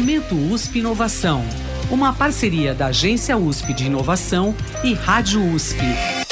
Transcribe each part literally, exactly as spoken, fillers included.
Momento U S P Inovação, uma parceria da Agência U S P de Inovação e Rádio U S P.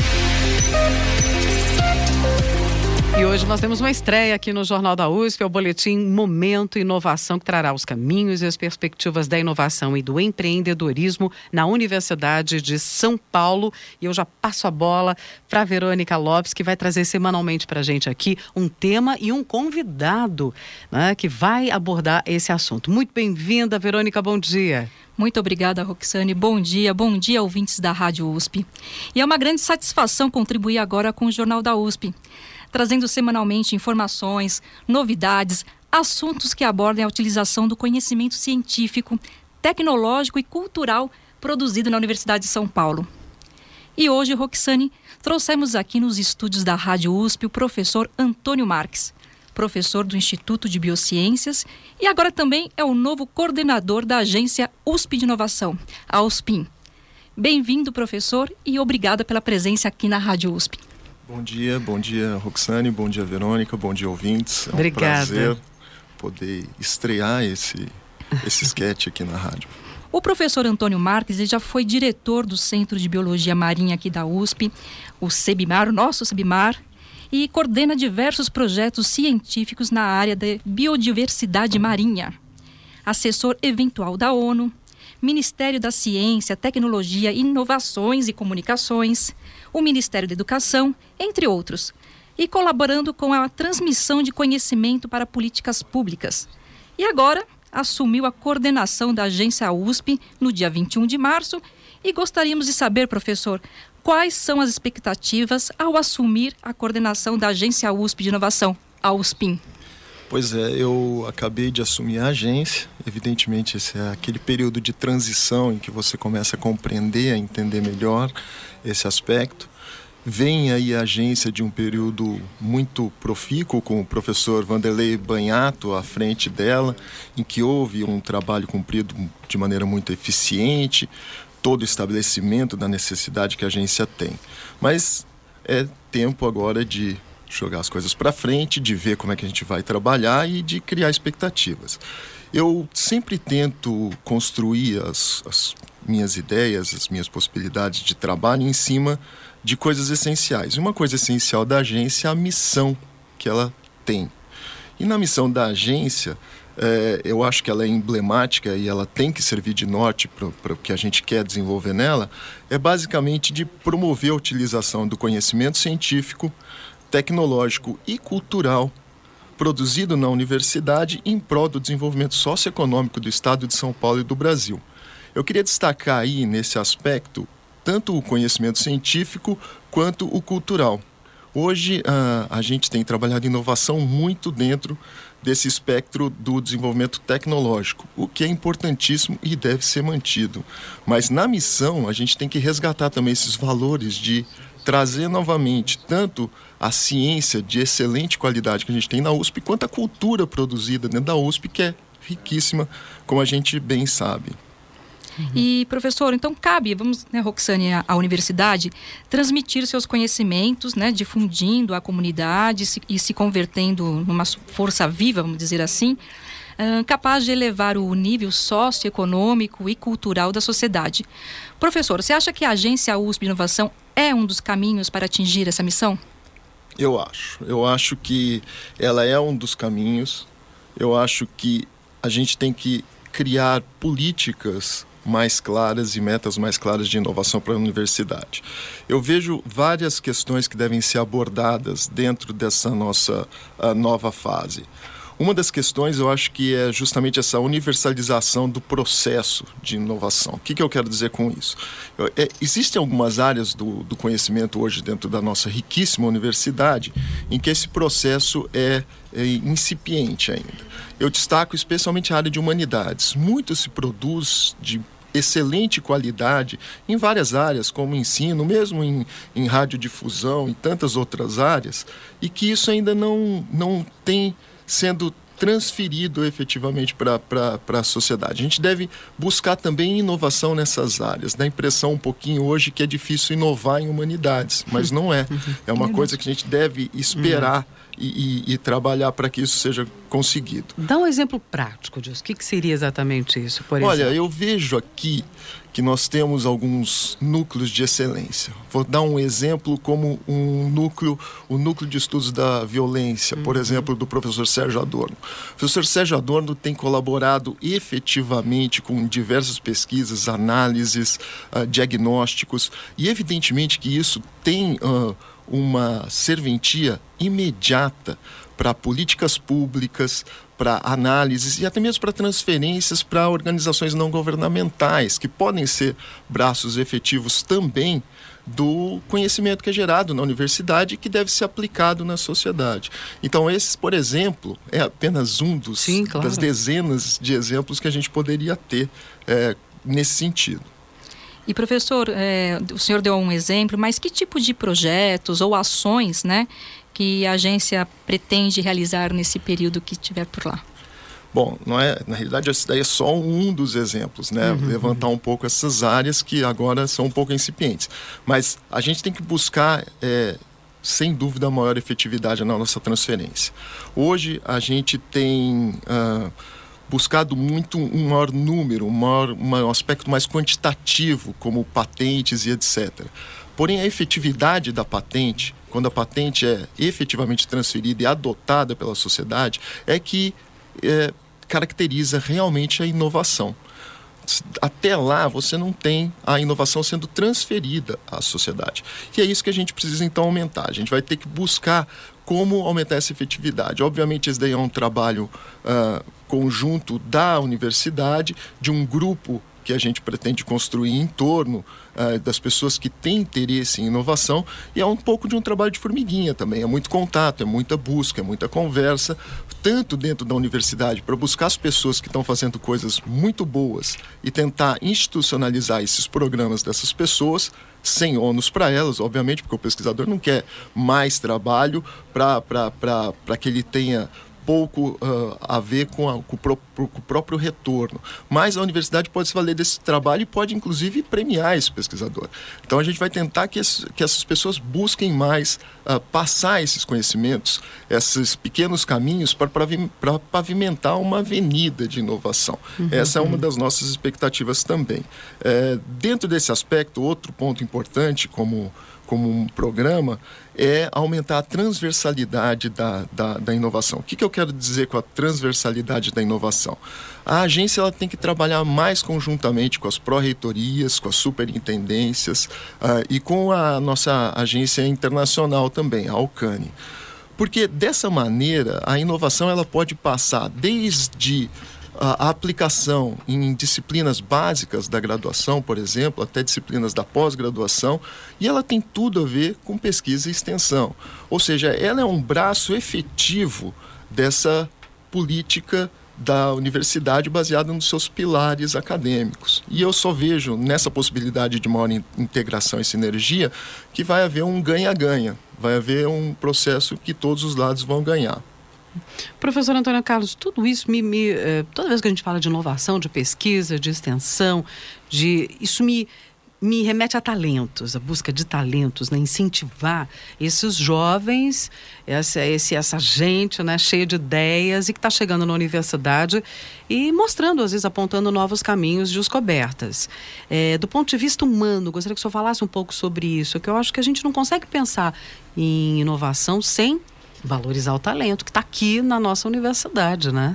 E hoje nós temos uma estreia aqui no Jornal da U S P, é o boletim Momento Inovação, que trará os caminhos e as perspectivas da inovação e do empreendedorismo na Universidade de São Paulo. E eu já passo a bola para a Verônica Lopes, que vai trazer semanalmente para a gente aqui um tema e um convidado, né, que vai abordar esse assunto. Muito bem-vinda, Verônica, bom dia. Muito obrigada, Roxane. Bom dia, bom dia, ouvintes da Rádio U S P. E é uma grande satisfação contribuir agora com o Jornal da U S P, trazendo semanalmente informações, novidades, assuntos que abordem a utilização do conhecimento científico, tecnológico e cultural produzido na Universidade de São Paulo. E hoje, Roxane, trouxemos aqui nos estúdios da Rádio U S P o professor Antônio Marques, professor do Instituto de Biociências e agora também é o novo coordenador da Agência U S P de Inovação, a USPIN. Bem-vindo, professor, e obrigada pela presença aqui na Rádio U S P. Bom dia, bom dia, Roxane, bom dia, Verônica, bom dia, ouvintes. É um Obrigada. prazer poder estrear esse, esse sketch aqui na rádio. O professor Antônio Marques ele já foi diretor do Centro de Biologia Marinha aqui da U S P, o CEBIMAR, o nosso CEBIMAR, e coordena diversos projetos científicos na área da biodiversidade marinha. Assessor eventual da ONU, Ministério da Ciência, Tecnologia, Inovações e Comunicações, o Ministério da Educação, entre outros, e colaborando com a transmissão de conhecimento para políticas públicas. E agora assumiu a coordenação da Agência U S P no dia vinte e um de março e gostaríamos de saber, professor, quais são as expectativas ao assumir a coordenação da Agência U S P de Inovação, a USPIN? Pois é, eu acabei de assumir a agência. Evidentemente, esse é aquele período de transição em que você começa a compreender, a entender melhor esse aspecto. Vem aí a agência de um período muito profícuo, com o professor Vanderlei Banhato à frente dela, em que houve um trabalho cumprido de maneira muito eficiente, todo o estabelecimento da necessidade que a agência tem. Mas é tempo agora de jogar as coisas para frente, de ver como é que a gente vai trabalhar e de criar expectativas. Eu sempre tento construir as, as minhas ideias, as minhas possibilidades de trabalho em cima de coisas essenciais. Uma coisa essencial da agência é a missão que ela tem. E na missão da agência, é, eu acho que ela é emblemática e ela tem que servir de norte para o que a gente quer desenvolver nela, é basicamente de promover a utilização do conhecimento científico, tecnológico e cultural produzido na universidade em prol do desenvolvimento socioeconômico do Estado de São Paulo e do Brasil. Eu queria destacar aí, nesse aspecto, tanto o conhecimento científico quanto o cultural. Hoje, a, a gente tem trabalhado inovação muito dentro desse espectro do desenvolvimento tecnológico, o que é importantíssimo e deve ser mantido. Mas na missão, a gente tem que resgatar também esses valores de trazer novamente tanto a ciência de excelente qualidade que a gente tem na U S P, quanto a cultura produzida dentro da U S P, que é riquíssima, como a gente bem sabe. Uhum. E, professor, então cabe, vamos, né, Roxane, à universidade, transmitir seus conhecimentos, né, difundindo a comunidade se, e se convertendo numa força viva, vamos dizer assim, uh, capaz de elevar o nível socioeconômico e cultural da sociedade. Professor, você acha que a Agência U S P de Inovação é um dos caminhos para atingir essa missão? Eu acho. Eu acho que ela é um dos caminhos. Eu acho que a gente tem que criar políticas mais claras e metas mais claras de inovação para a universidade. Eu vejo várias questões que devem ser abordadas dentro dessa nossa uh, nova fase. Uma das questões, eu acho que é justamente essa universalização do processo de inovação. O que, que eu quero dizer com isso? Eu, é, existem algumas áreas do, do conhecimento hoje dentro da nossa riquíssima universidade em que esse processo é, é incipiente ainda. Eu destaco especialmente a área de humanidades. Muito se produz de excelente qualidade em várias áreas, como ensino, mesmo em, em radiodifusão e tantas outras áreas, e que isso ainda não, não tem sendo transferido efetivamente para a sociedade. A gente deve buscar também inovação nessas áreas. Dá a impressão um pouquinho hoje que é difícil inovar em humanidades, mas não é. É uma coisa que a gente deve esperar e, e, e trabalhar para que isso seja conseguido. Dá um exemplo prático disso. O que, que seria exatamente isso, por exemplo? Olha, eu vejo aqui que nós temos alguns núcleos de excelência. Vou dar um exemplo como um núcleo, o núcleo de estudos da violência, uhum. por exemplo, do professor Sérgio Adorno. O professor Sérgio Adorno tem colaborado efetivamente com diversas pesquisas, análises, uh, diagnósticos, e evidentemente que isso tem uh, uma serventia imediata para políticas públicas, para análises e até mesmo para transferências para organizações não governamentais, que podem ser braços efetivos também do conhecimento que é gerado na universidade e que deve ser aplicado na sociedade. Então, esse, por exemplo, é apenas um dos, Sim, claro. das dezenas de exemplos que a gente poderia ter é, nesse sentido. E, professor, é, o senhor deu um exemplo, mas que tipo de projetos ou ações, né, que a agência pretende realizar nesse período que estiver por lá? Bom, não é, na realidade, esse daí é só um dos exemplos, né? Uhum, Levantar uhum. um pouco essas áreas que agora são um pouco incipientes. Mas a gente tem que buscar, é, sem dúvida, a maior efetividade na nossa transferência. Hoje, a gente tem uh, buscado muito um maior número, um, maior, um aspecto mais quantitativo, como patentes e etcétera. Porém, a efetividade da patente, quando a patente é efetivamente transferida e adotada pela sociedade, é que é, caracteriza realmente a inovação. Até lá, você não tem a inovação sendo transferida à sociedade. E é isso que a gente precisa, então, aumentar. A gente vai ter que buscar como aumentar essa efetividade. Obviamente, esse daí é um trabalho uh, conjunto da universidade, de um grupo que a gente pretende construir em torno uh, das pessoas que têm interesse em inovação, e é um pouco de um trabalho de formiguinha também, é muito contato, é muita busca, é muita conversa, tanto dentro da universidade, para buscar as pessoas que estão fazendo coisas muito boas e tentar institucionalizar esses programas dessas pessoas, sem ônus para elas, obviamente, porque o pesquisador não quer mais trabalho para que ele tenha pouco uh, a ver com, a, com, o pró- com o próprio retorno. Mas a universidade pode se valer desse trabalho e pode, inclusive, premiar esse pesquisador. Então, a gente vai tentar que, esse, que essas pessoas busquem mais uh, passar esses conhecimentos, esses pequenos caminhos para pavimentar uma avenida de inovação. Uhum, Essa é uma das nossas expectativas também. É, dentro desse aspecto, outro ponto importante, como como um programa, é aumentar a transversalidade da, da, da inovação. O que, que eu quero dizer com a transversalidade da inovação? A agência ela tem que trabalhar mais conjuntamente com as pró-reitorias, com as superintendências uh, e com a nossa agência internacional também, a Alcane. Porque dessa maneira, a inovação ela pode passar desde a aplicação em disciplinas básicas da graduação, por exemplo, até disciplinas da pós-graduação, e ela tem tudo a ver com pesquisa e extensão. Ou seja, ela é um braço efetivo dessa política da universidade baseada nos seus pilares acadêmicos. E eu só vejo nessa possibilidade de maior integração e sinergia que vai haver um ganha-ganha, vai haver um processo que todos os lados vão ganhar. Professor Antônio Carlos, tudo isso me, me toda vez que a gente fala de inovação, de pesquisa, de extensão, de isso me, me remete a talentos, a busca de talentos, né? Incentivar esses jovens, essa, esse, essa gente, né, cheia de ideias e que está chegando na universidade e mostrando, às vezes, apontando novos caminhos de descobertas. É, do ponto de vista humano, gostaria que o senhor falasse um pouco sobre isso, que eu acho que a gente não consegue pensar em inovação sem valorizar o talento que está aqui na nossa universidade, né?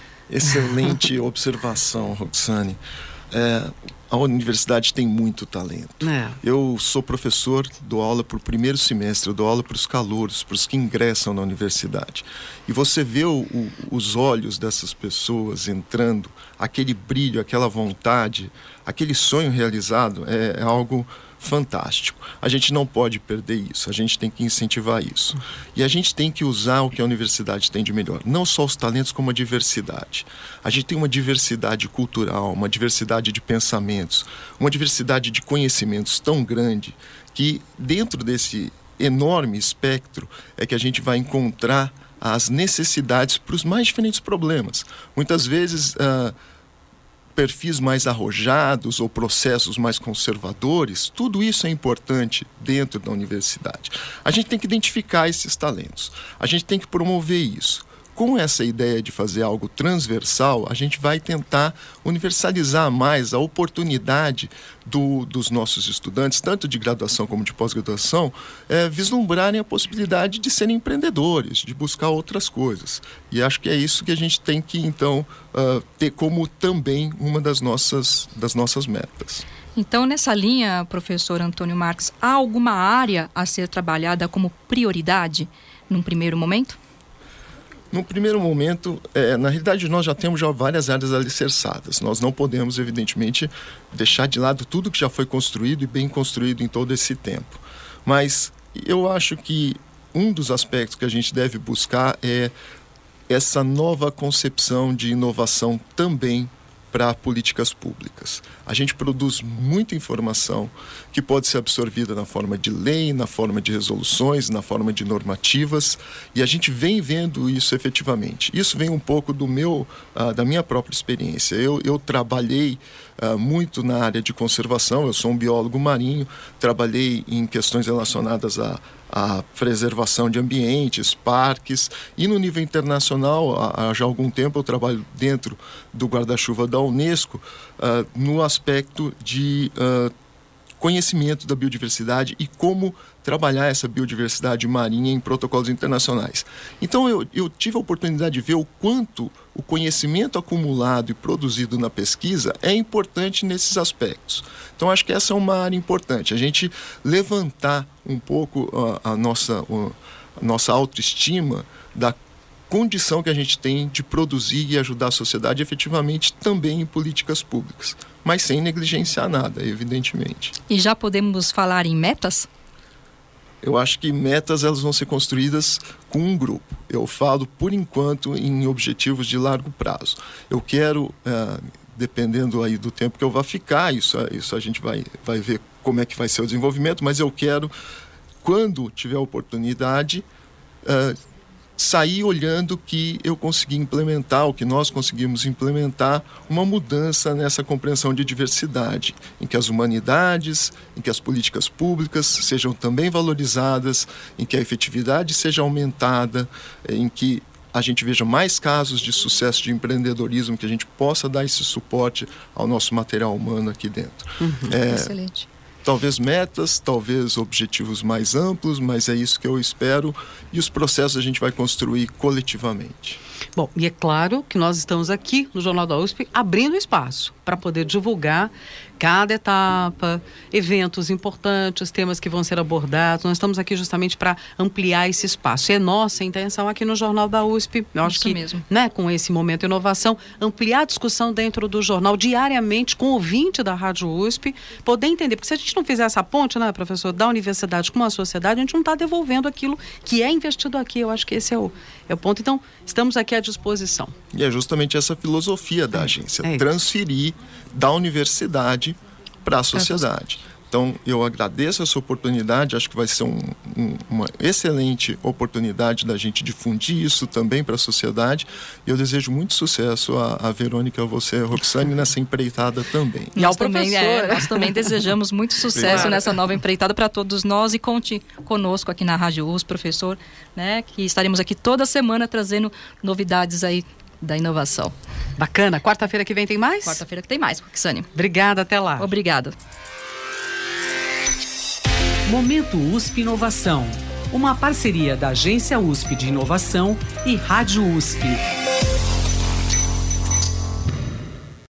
Excelente observação, Roxane. É, a universidade tem muito talento. É. Eu sou professor, dou aula para o primeiro semestre, eu dou aula para os calouros, para os que ingressam na universidade. E você vê o, o, os olhos dessas pessoas entrando, aquele brilho, aquela vontade, aquele sonho realizado, é, é algo fantástico. A gente não pode perder isso, a gente tem que incentivar isso. E a gente tem que usar o que a universidade tem de melhor, não só os talentos, como a diversidade. A gente tem uma diversidade cultural, uma diversidade de pensamentos, uma diversidade de conhecimentos tão grande que dentro desse enorme espectro é que a gente vai encontrar as necessidades para os mais diferentes problemas. Muitas vezes, uh, perfis mais arrojados ou processos mais conservadores, tudo isso é importante dentro da universidade. A gente tem que identificar esses talentos, a gente tem que promover isso. Com essa ideia de fazer algo transversal, a gente vai tentar universalizar mais a oportunidade do, dos nossos estudantes, tanto de graduação como de pós-graduação, é, vislumbrarem a possibilidade de serem empreendedores, de buscar outras coisas. E acho que é isso que a gente tem que, então, uh, ter como também uma das nossas, das nossas metas. Então, nessa linha, professor Antônio Marques, há alguma área a ser trabalhada como prioridade num primeiro momento? No primeiro momento, é, na realidade, nós já temos já várias áreas alicerçadas. Nós não podemos, evidentemente, deixar de lado tudo que já foi construído e bem construído em todo esse tempo. Mas eu acho que um dos aspectos que a gente deve buscar é essa nova concepção de inovação também para políticas públicas. A gente produz muita informação que pode ser absorvida na forma de lei, na forma de resoluções, na forma de normativas, e a gente vem vendo isso efetivamente. Isso vem um pouco do meu, uh, da minha própria experiência. Eu, eu trabalhei uh, muito na área de conservação, eu sou um biólogo marinho, trabalhei em questões relacionadas a a preservação de ambientes, parques, e no nível internacional, há, há já algum tempo eu trabalho dentro do guarda-chuva da Unesco, uh, no aspecto de uh, conhecimento da biodiversidade e como trabalhar essa biodiversidade marinha em protocolos internacionais. Então eu, eu tive a oportunidade de ver o quanto o conhecimento acumulado e produzido na pesquisa é importante nesses aspectos. Então acho que essa é uma área importante, a gente levantar um pouco a, a, nossa, a nossa autoestima da condição que a gente tem de produzir e ajudar a sociedade efetivamente também em políticas públicas, mas sem negligenciar nada, evidentemente. E já podemos falar em metas? Eu acho que metas elas vão ser construídas com um grupo. Eu falo, por enquanto, em objetivos de largo prazo. Eu quero, é, dependendo aí do tempo que eu vá ficar, isso, isso a gente vai, vai ver como é que vai ser o desenvolvimento, mas eu quero, quando tiver a oportunidade, é, sair olhando que eu consegui implementar, o que nós conseguimos implementar, uma mudança nessa compreensão de diversidade, em que as humanidades, em que as políticas públicas sejam também valorizadas, em que a efetividade seja aumentada, em que a gente veja mais casos de sucesso de empreendedorismo, que a gente possa dar esse suporte ao nosso material humano aqui dentro. Uhum, é, excelente. Talvez metas, talvez objetivos mais amplos, mas é isso que eu espero e os processos a gente vai construir coletivamente. Bom, e é claro que nós estamos aqui no Jornal da U S P abrindo espaço para poder divulgar cada etapa, eventos importantes, temas que vão ser abordados. Nós estamos aqui justamente para ampliar esse espaço. E é nossa intenção aqui no Jornal da U S P, eu acho Isso que, mesmo. né, com esse Momento Inovação, ampliar a discussão dentro do jornal diariamente com o ouvinte da Rádio U S P, poder entender, porque se a gente não fizer essa ponte, né, professor, da universidade com a sociedade, a gente não está devolvendo aquilo que é investido aqui. Eu acho que esse é o, é o ponto. Então, estamos aqui à disposição. E é justamente essa filosofia da agência, é transferir da universidade para a sociedade. Então, eu agradeço essa oportunidade, acho que vai ser um, um, uma excelente oportunidade da gente difundir isso também para a sociedade, e eu desejo muito sucesso a, a Verônica, a você, a Roxane, nessa empreitada também. E nós, também, é, nós também desejamos muito sucesso claro. nessa nova empreitada para todos nós, e conte conosco aqui na Rádio U S P, professor, né, que estaremos aqui toda semana trazendo novidades aí da inovação. Bacana. Quarta-feira que vem tem mais? Quarta-feira que tem mais, Roxane. Obrigada, até lá. Obrigada. Momento U S P Inovação, uma parceria da Agência U S P de Inovação e Rádio U S P.